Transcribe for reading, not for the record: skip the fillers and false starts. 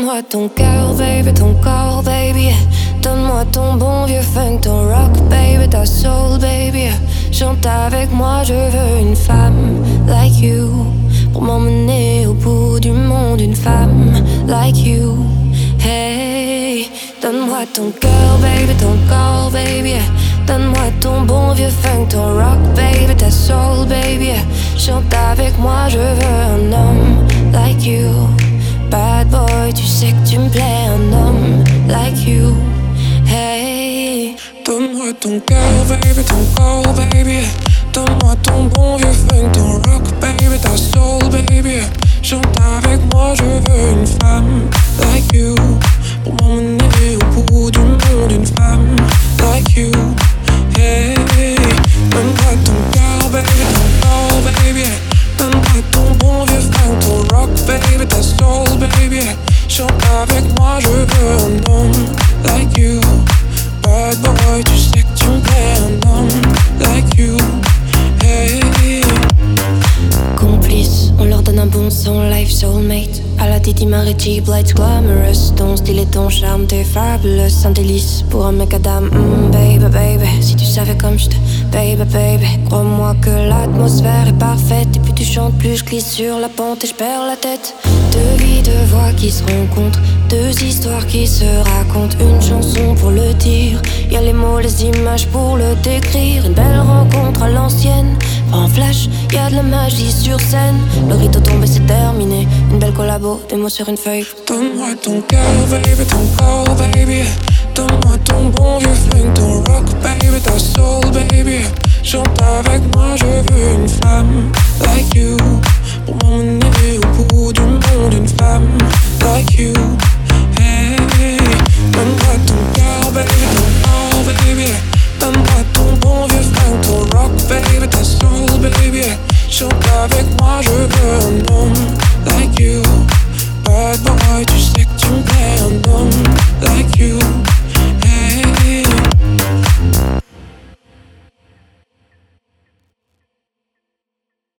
Donne-moi ton cœur, baby, ton corps, baby. Donne-moi ton bon vieux funk, ton rock, baby, ta soul, baby. Chante avec moi, je veux une femme like you pour m'emmener au bout du monde, une femme like you. Hey, donne-moi ton cœur, baby, ton corps, baby. Donne-moi ton bon vieux funk, ton rock, baby, ta soul, baby. Chante avec moi, je veux un homme like you. Bad boy, tu sais que tu me plais, un homme like you. Hey, donne-moi ton cœur, baby, ton corps, baby. Donne-moi ton bon vieux funk, ton rock, baby, ta soul, baby. Chante avec moi, je veux une femme like you pour m'emmener au bout du monde, une femme like you. Hey, donne-moi ton cœur, baby, ton corps, baby. Donne-moi ton bon vieux funk, ton rock, baby, ta soul, baby. Chante avec moi, je veux un homme like you. Bad boy, tu sais que tu me plais, un homme like you. Hey. Complice, on leur donne un bon son, life soulmate. À la Titi Marichi, Blights glamorous. Ton style et ton charme, t'es fabulous. Un délice pour un mec à dame, baby, baby. Si tu savais comme je te, baby, baby. Crois-moi que l'atmosphère est parfaite. Et puis tu chantes plus, je glisse sur la pente et je perds la tête. Deux vies, deux voix qui se rencontrent. Deux histoires qui se racontent. Une chanson pour le dire. Y'a les mots, les images pour le décrire. Une belle rencontre à l'ancienne. En flash, y'a de la magie sur scène. Le rideau tombé, c'est terminé. Une belle collabo, des mots sur une feuille. Donne-moi ton cœur, baby, ton corps, baby. Donne-moi ton bon vieux funk, ton rock, baby, ta soul, baby. Chante avec moi, je veux une femme like you pour m'emmener au bout du monde, une femme like you. Hey, donne-moi ton cœur, baby, ton corps, baby. Donne-moi ton bon vieux funk, ton rock, baby, ta soul, baby. Chante avec moi, je veux un homme like you. Bad boy, tu sais